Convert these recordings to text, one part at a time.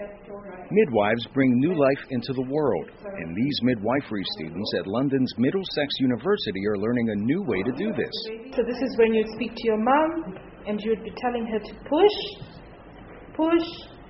Midwives bring new life into the world, and these midwifery students at London's Middlesex University are learning a new way to do this. So this is when you'd speak to your mum, and you would be telling her to push.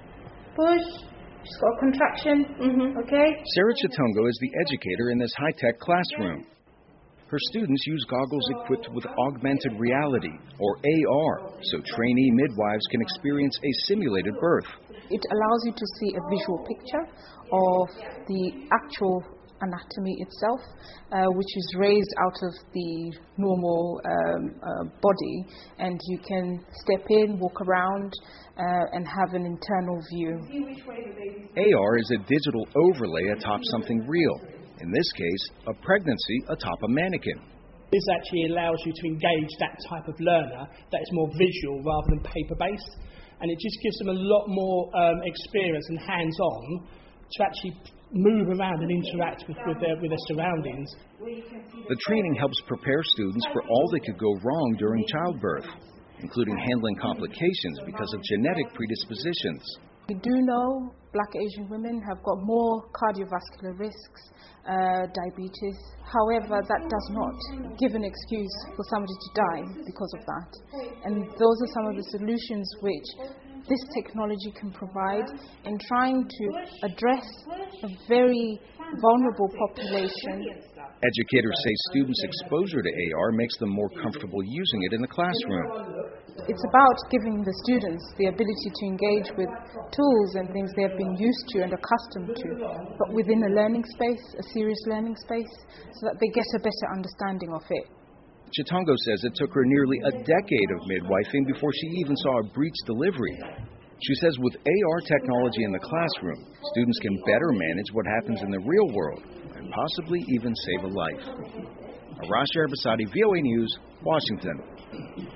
She's got a contraction, okay? Sarah Chitongo is the educator in this high-tech classroom. Her students use goggles equipped with augmented reality, or AR, so trainee midwives can experience a simulated birth. It allows you to see a visual picture of the actual anatomy itself, which is raised out of the normal body, and you can step in, walk around, and have an internal view. AR is a digital overlay atop something real. In this case, a pregnancy atop a mannequin. This actually allows you to engage that type of learner that is more visual rather than paper-based, and it just gives them a lot more experience and hands-on to actually move around and interact with their surroundings. The training helps prepare students for all that could go wrong during childbirth, including handling complications because of genetic predispositions. We do know Black Asian women have got more cardiovascular risks, diabetes. However, that does not give an excuse for somebody to die because of that. And those are some of the solutions which this technology can provide in trying to address a very vulnerable population. Educators say students' exposure to AR makes them more comfortable using it in the classroom. It's about giving the students the ability to engage with tools and things they have been used to and accustomed to, but within a learning space, a serious learning space, so that they get a better understanding of it. Chitongo says it took her nearly a decade of midwifing before she even saw a breech delivery. She says with AR technology in the classroom, students can better manage what happens in the real world and possibly even save a life. Arash Arbasadi, VOA News, Washington.